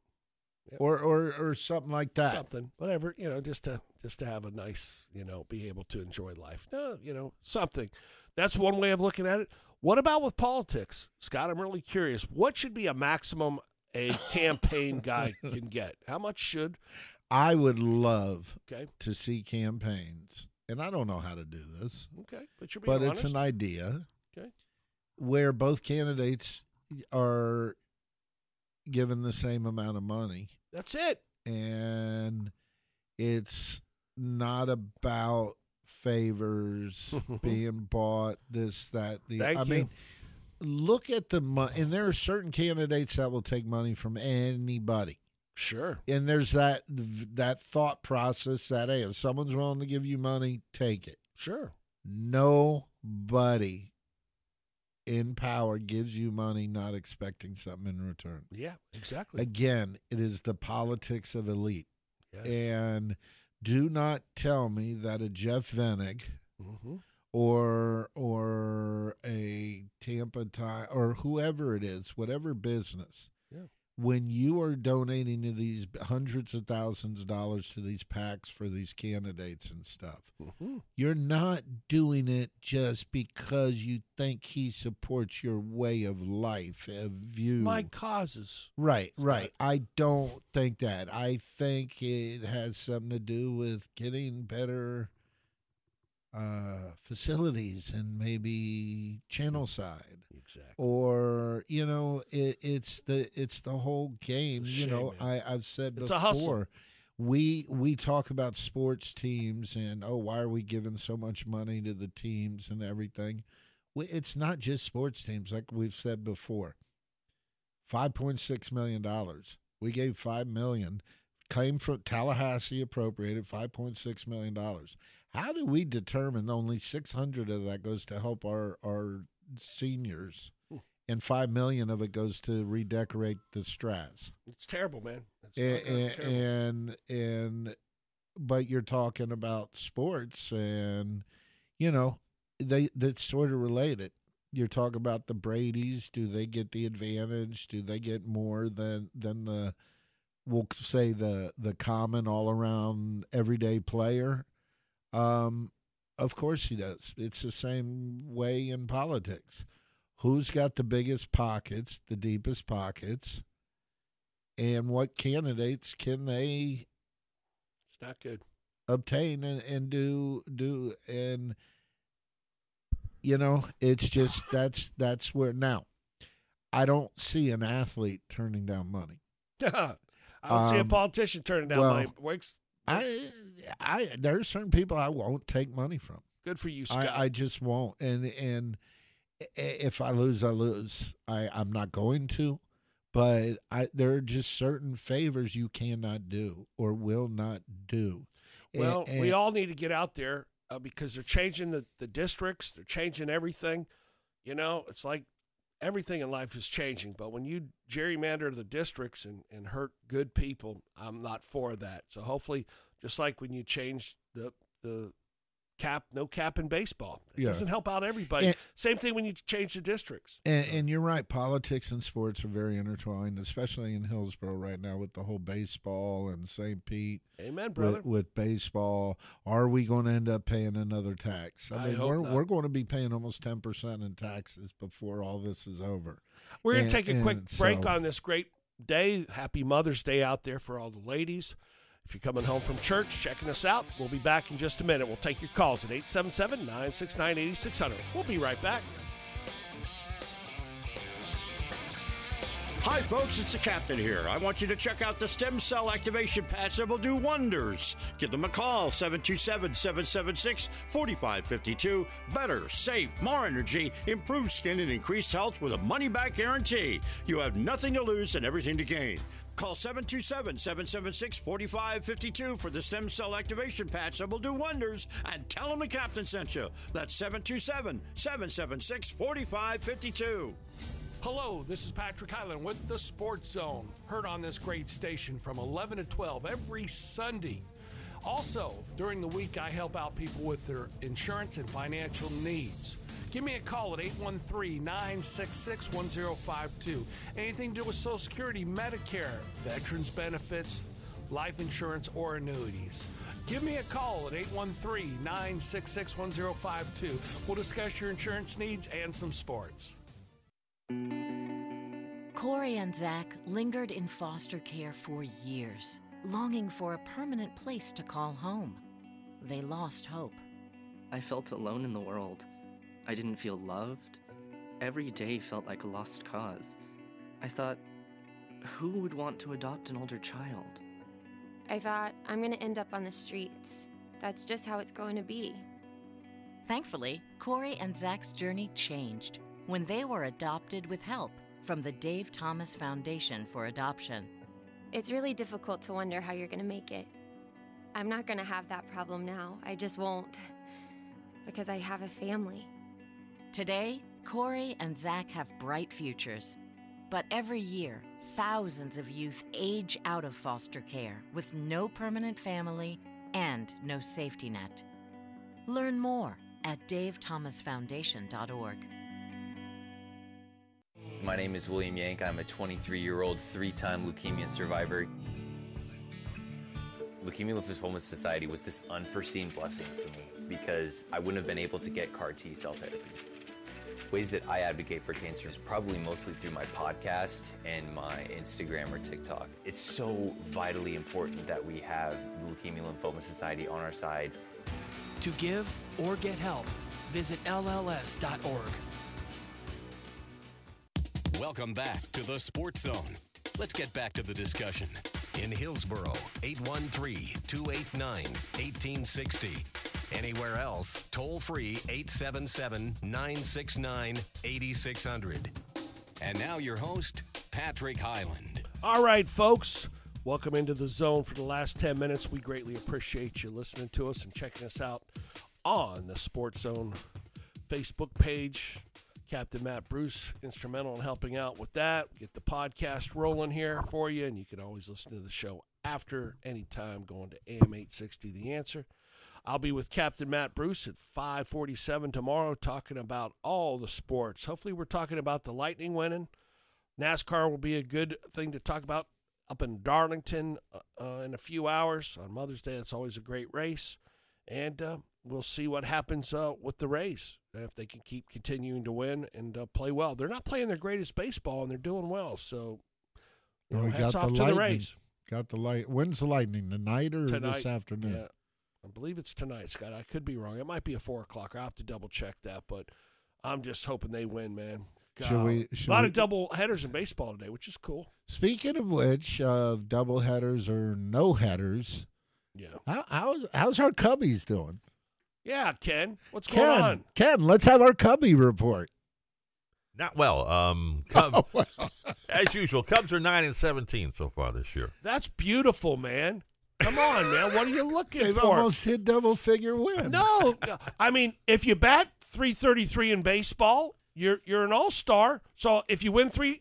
Or something like that. Something, whatever, just to have a nice, be able to enjoy life. No, something. That's one way of looking at it. What about with politics, Scott? I'm really curious. What should be a maximum a campaign guy can get? How much should? I would love to see campaigns, and I don't know how to do this. Okay, but you're being honest. It's an idea. Okay, where both candidates are given the same amount of money. That's it. And it's not about favors being bought, this, that, the. Thank you. Mean, look at the money. And there are certain candidates that will take money from anybody. Sure. And there's that thought process that, hey, if someone's willing to give you money, take it. Sure. Nobody in power gives you money not expecting something in return. Yeah, exactly. Again, it is the politics of elite. Yes. And do not tell me that a Jeff Vennig or a Tampa Time or whoever it is, whatever business, when you are donating to these hundreds of thousands of dollars to these PACs for these candidates and stuff, you're not doing it just because you think he supports your way of life, a view. My causes. Right. I don't think that. I think it has something to do with getting better facilities and maybe channel side. Exactly. Or, it's the whole game. It's a shame, man. I've said it's before, a hustle. we talk about sports teams and, why are we giving so much money to the teams and everything? It's not just sports teams, like we've said before. $5.6 million. We gave $5 million. Came from Tallahassee, appropriated $5.6 million. How do we determine only $600 of that goes to help our seniors, and $5 million of it goes to redecorate the Straz? It's terrible, man. It's terrible. But you're talking about sports, and that's sort of related. You're talking about the Bradys. Do they get the advantage? Do they get more than the, we'll say, the common all around everyday player? Of course he does. It's the same way in politics. Who's got the biggest pockets, the deepest pockets, and what candidates can they It's not good. obtain and do and it's just that's where now I don't see an athlete turning down money. I don't see a politician turning down money. There's certain people I won't take money from. Good for you, Scott. I just won't. And if I lose, I lose. I'm not going to. But there are just certain favors you cannot do or will not do. Well, we all need to get out there because they're changing the districts. They're changing everything. It's like everything in life is changing. But when you gerrymander the districts and hurt good people, I'm not for that. So hopefully, just like when you change the cap, no cap in baseball. It doesn't help out everybody. Same thing when you change the districts. And you're right. Politics and sports are very intertwined, especially in Hillsborough right now with the whole baseball and St. Pete. Amen, brother. With baseball, are we going to end up paying another tax? I hope not. We're going to be paying almost 10% in taxes before all this is over. We're going to take a quick break on this great day. Happy Mother's Day out there for all the ladies. If you're coming home from church, checking us out, we'll be back in just a minute. We'll take your calls at 877-969-8600. We'll be right back. Hi, folks, it's the captain here. I want you to check out the stem cell activation patch that will do wonders. Give them a call, 727-776-4552. Better, safe, more energy, improved skin, and increased health with a money-back guarantee. You have nothing to lose and everything to gain. Call 727-776-4552 for the stem cell activation patch that will do wonders, and tell them the captain sent you. That's 727-776-4552. Hello, this is Patrick Highland with the Sports Zone. Heard on this great station from 11 to 12 every Sunday. Also, during the week, I help out people with their insurance and financial needs. Give me a call at 813-966-1052. Anything to do with Social Security, Medicare, veterans benefits, life insurance, or annuities. Give me a call at 813-966-1052. We'll discuss your insurance needs and some sports. Corey and Zach lingered in foster care for years, longing for a permanent place to call home. They lost hope. I felt alone in the world. I didn't feel loved. Every day felt like a lost cause. I thought, who would want to adopt an older child? I thought, I'm going to end up on the streets. That's just how it's going to be. Thankfully, Corey and Zach's journey changed when they were adopted with help from the Dave Thomas Foundation for Adoption. It's really difficult to wonder how you're going to make it. I'm not going to have that problem now. I just won't. Because I have a family. Today, Corey and Zach have bright futures. But every year, thousands of youth age out of foster care with no permanent family and no safety net. Learn more at davethomasfoundation.org. My name is William Yank. I'm a 23-year-old, 3-time leukemia survivor. Leukemia Lymphoma Society was this unforeseen blessing for me because I wouldn't have been able to get CAR T-cell therapy. Ways that I advocate for cancer is probably mostly through my podcast and my Instagram or TikTok. It's so vitally important that we have the Leukemia Lymphoma Society on our side. To give or get help, visit LLS.org. Welcome back to the Sports Zone. Let's get back to the discussion. In Hillsboro, 813-289-1860. Anywhere else, toll free 877-969-8600. And now your host, Patrick Highland. All right, folks. Welcome into the zone for the last 10 minutes. We greatly appreciate you listening to us and checking us out on the Sports Zone Facebook page. Captain Matt Bruce, instrumental in helping out with that. Get the podcast rolling here for you, and you can always listen to the show after any time going to AM 860 The Answer. I'll be with Captain Matt Bruce at 5:47 tomorrow talking about all the sports. Hopefully we're talking about the Lightning winning. NASCAR will be a good thing to talk about up in Darlington in a few hours. On Mother's Day, it's always a great race. And we'll see what happens with the Rays, if they can keep continuing to win and play well. They're not playing their greatest baseball, and they're doing well. So, hats off to the Rays. Got the light. When's the Lightning? Tonight or Tonight, this afternoon? Yeah, I believe it's tonight, Scott. I could be wrong. It might be a 4 o'clock. I'll have to double-check that, but I'm just hoping they win, man. A lot of double headers in baseball today, which is cool. Speaking of which, of double headers or no headers, yeah. How's our Cubbies doing? Yeah, Ken. What's going on? Ken, let's have our Cubby report. Not well. Cubs, as usual, Cubs are 9-17 so far this year. That's beautiful, man. Come on, man. What are you looking They've for? They've almost hit double-figure wins. No. I mean, if you bat .333 in baseball, you're an all-star. So if you win played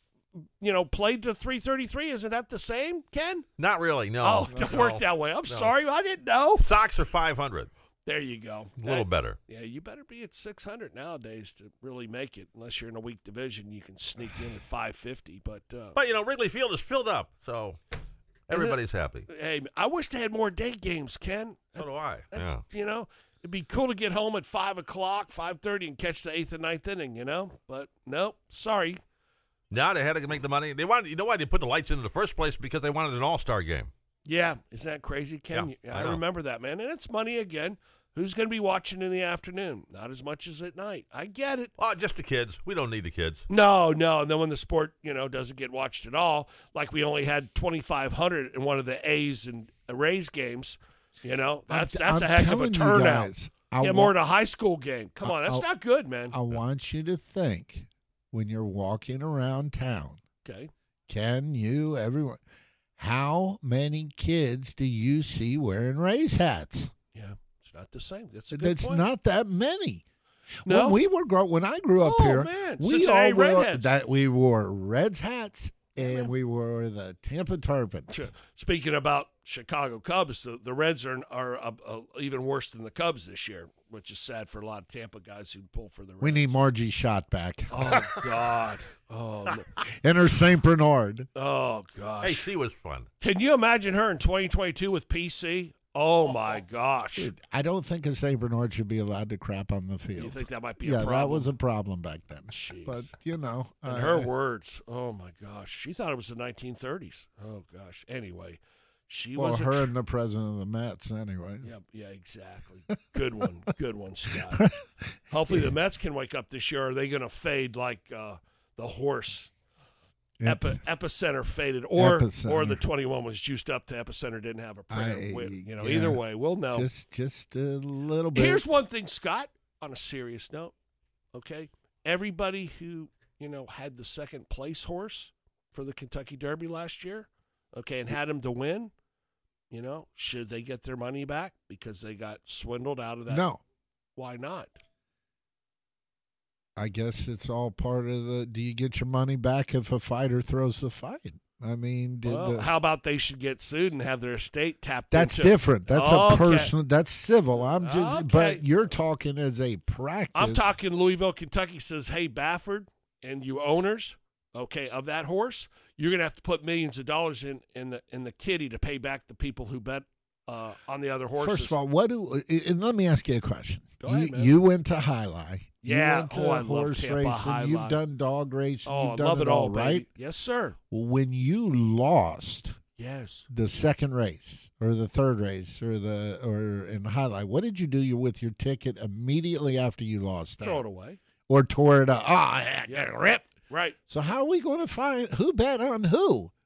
to .333, isn't that the same, Ken? Not really, no. Oh, it don't work that way. I'm sorry. I didn't know. Sox are .500. There you go. A little better. Yeah, you better be at .600 nowadays to really make it. Unless you're in a weak division, you can sneak in at .550. But Wrigley Field is filled up, so everybody's happy. Hey, I wish they had more day games, Ken. So do I. Yeah. It'd be cool to get home at 5 o'clock, 5:30, and catch the 8th and 9th inning, But nope, sorry. Now they had to make the money. They wanted. You know why they put the lights in the first place? Because they wanted an all-star game. Yeah, isn't that crazy, Ken? Yeah, I remember that, man. And it's money again. Who's going to be watching in the afternoon? Not as much as at night. I get it. Oh, just the kids. We don't need the kids. No. And then when the sport, doesn't get watched at all, like we only had 2,500 in one of the A's and Rays games, that's a heck of a turnout. More in a high school game. Come on, that's not good, man. I want you to think when you're walking around town. Okay. Ken, you, everyone, how many kids do you see wearing Rays hats? Yeah. Not the same. That's a good point. Not that many. No, when I grew up here, man. we wore Reds hats and we wore the Tampa Tarpon. Speaking about Chicago Cubs, the Reds are even worse than the Cubs this year, which is sad for a lot of Tampa guys who pull for the Reds. We need Margie Schott back. Oh God. Oh. And her St. Bernard. Oh gosh. Hey, she was fun. Can you imagine her in 2022 with PC? Oh, my gosh. Dude, I don't think a St. Bernard should be allowed to crap on the field. You think that might be a problem? Yeah, that was a problem back then. Jeez. But, in her words, oh, my gosh. She thought it was the 1930s. Oh, gosh. Anyway, she was her and the president of the Mets, anyways. Yeah, exactly. Good one. Good one, Scott. Hopefully the Mets can wake up this year. Are they going to fade like the horse? Epicenter faded, or the 21 was juiced up to Epicenter didn't have a prayer. Either way, we'll know. Just a little bit. Here's one thing, Scott, on a serious note, okay? Everybody who, had the second place horse for the Kentucky Derby last year, okay, and had him to win, should they get their money back because they got swindled out of that? No. Why not? I guess it's all part of do you get your money back if a fighter throws the fight? I mean, how about they should get sued and have their estate tapped That's into? Different. That's a personal, that's civil. But you're talking as a practice. I'm talking Louisville, Kentucky says, hey, Baffert and you owners, okay, of that horse, you're going to have to put millions of dollars in the kitty to pay back the people who bet on the other horses. First of all, and let me ask you a question. Go ahead, man. You went to Highlight. Yeah, you went to horse racing. You've done dog racing. You've done it all, right? Yes, sir. When you lost, the second race or the third race or in Highlight, what did you do with your ticket immediately after you lost that? Throw it away or tore it up. Oh, rip. Right. So how are we going to find who bet on who?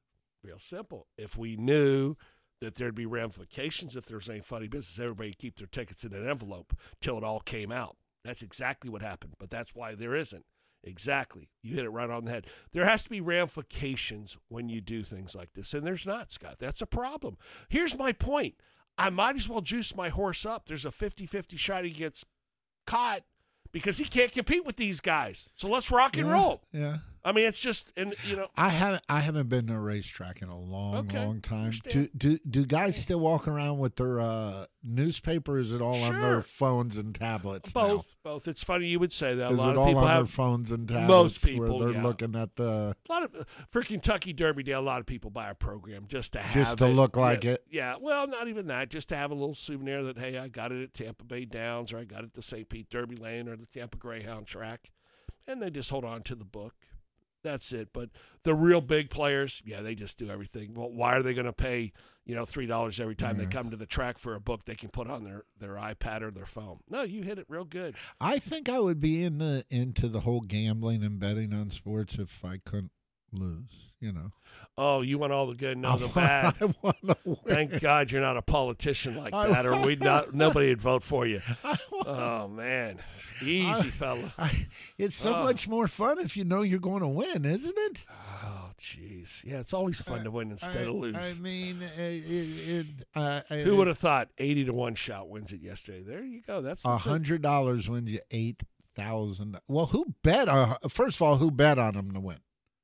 Real simple. If we knew that there'd be ramifications if there was any funny business, everybody would keep their tickets in an envelope till it all came out. That's exactly what happened, but that's why there isn't. Exactly. You hit it right on the head. There has to be ramifications when you do things like this, and there's not, Scott. That's a problem. Here's my point. I might as well juice my horse up. There's a 50-50 shot he gets caught because he can't compete with these guys. So let's rock and roll. Yeah. I mean, it's just, and you know, I haven't been to a racetrack in a long time. Understand. Do guys still walk around with their newspaper? Is it all on their phones and tablets? Now? Both. It's funny you would say that. Is a lot it of all people on have their phones and tablets? Most people, where they're looking at the. A lot of for Kentucky Derby Day, a lot of people buy a program just to have just to look like it. Yeah, well, not even that. Just to have a little souvenir that hey, I got it at Tampa Bay Downs, or I got it at the St. Pete Derby Lane, or the Tampa Greyhound Track, and they just hold on to the book. That's it. But the real big players, yeah, they just do everything. Well, why are they going to pay, $3 every time they come to the track for a book they can put on their iPad or their phone? No, you hit it real good. I think I would be into the whole gambling and betting on sports if I couldn't lose, Oh, you want all the good, no the bad. I want to win. Thank God you're not a politician like that, or nobody would vote for you. Oh man, easy fella. It's so much more fun if you know you're going to win, isn't it? Oh, jeez. Yeah, it's always fun to win instead of lose. I mean, who would have thought 80 to 1 shot wins it yesterday? There you go. That's $100 wins you $8,000. Well, who bet? First of all, who bet on them to win?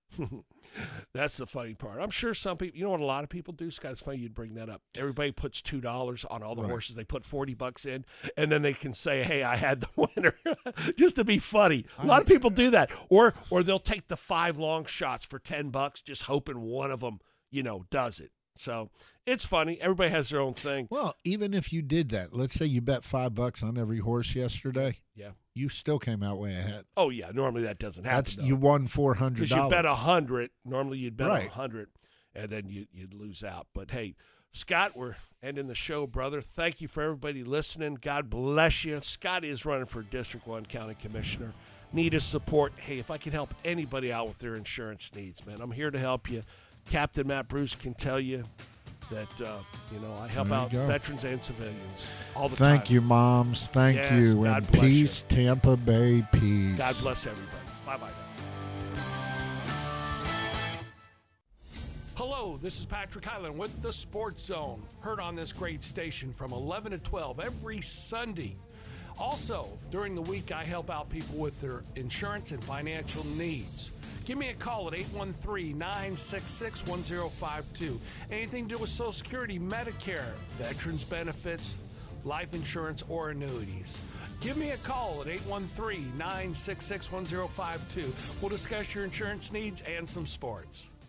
That's the funny part. I'm sure some people, you know what a lot of people do, Scott? It's funny you'd bring that up. Everybody puts $2 on all the horses. They put $40 in, and then they can say, hey, I had the winner, just to be funny. A lot of people do that. Or they'll take the 5 long shots for $10, just hoping one of them, does it. So it's funny. Everybody has their own thing. Well, even if you did that, let's say you bet $5 on every horse yesterday. Yeah. You still came out way ahead. Oh, yeah. Normally that doesn't happen. You won $400. Because you bet 100. Normally you'd bet 100, and then you'd lose out. But, hey, Scott, we're ending the show, brother. Thank you for everybody listening. God bless you. Scott is running for District 1 County Commissioner. Need his support. Hey, if I can help anybody out with their insurance needs, man, I'm here to help you. Captain Matt Bruce can tell you that, I help out veterans and civilians all the time. Thank you, moms. Thank you. God and bless peace, you. Tampa Bay, peace. God bless everybody. Bye-bye. Hello, this is Patrick Highland with the Sports Zone. Heard on this great station from 11 to 12 every Sunday. Also, during the week, I help out people with their insurance and financial needs. Give me a call at 813-966-1052. Anything to do with Social Security, Medicare, veterans benefits, life insurance, or annuities. Give me a call at 813-966-1052. We'll discuss your insurance needs and some sports.